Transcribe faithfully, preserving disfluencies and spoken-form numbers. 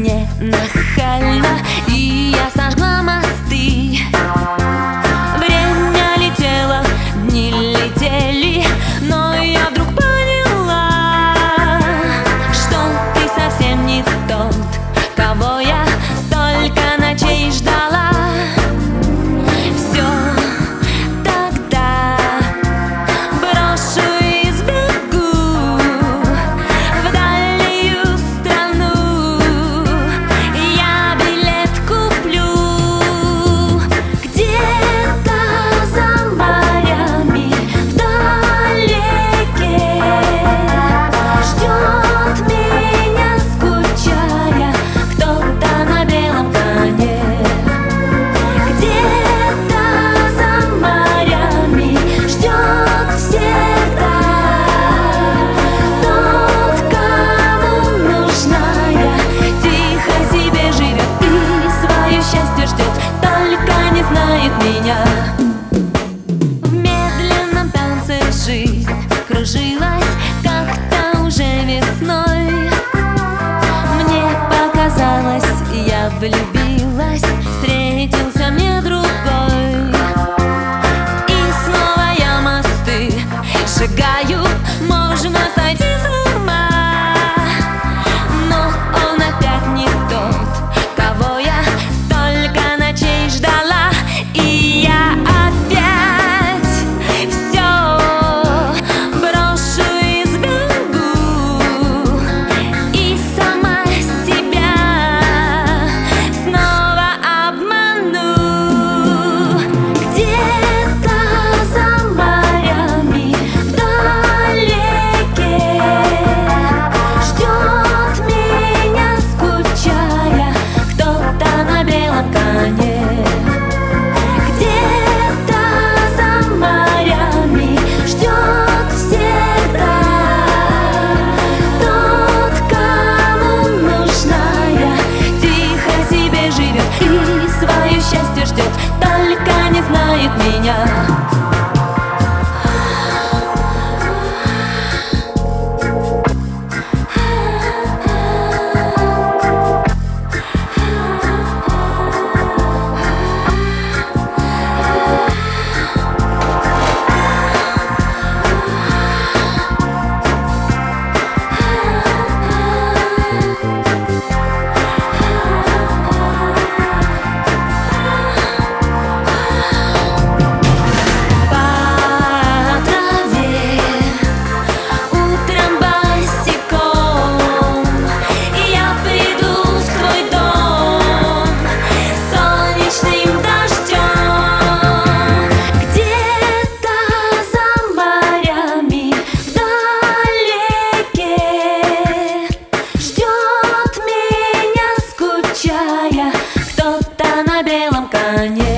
мне нахально, и я сожгла мосты. Время летело, дни летели, но я вдруг поняла, что ты совсем не тот, кого я столько ночей ждала. Все тогда брошу и сбегу в дальнюю страну. Я билет куплю где-то за морями вдалеке. Ждет меня, скучая, кто-то на белом коне. Где-то за морями ждет всегда тот, кому нужна я. Тихо себе живет и свое счастье ждет, только не знает меня. В медленном танце жизнь кружилась как-то уже весной. Мне показалось, я влюбилась, встретился мне другой. И снова я мосты шагаю, можно сойти с ума, но он опять не тот, кого я столько ночей ждала. И я опять все брошу и сбегу, и сама себя снова обману. Где-то за морями вдалеке ждет меня, скучая, кто-то на белом коне. Где-то за морями ждет всегда тот, кому нужна я. Тихо себе живет и свое счастье ждет, только не знает меня. Кто-то на белом коне.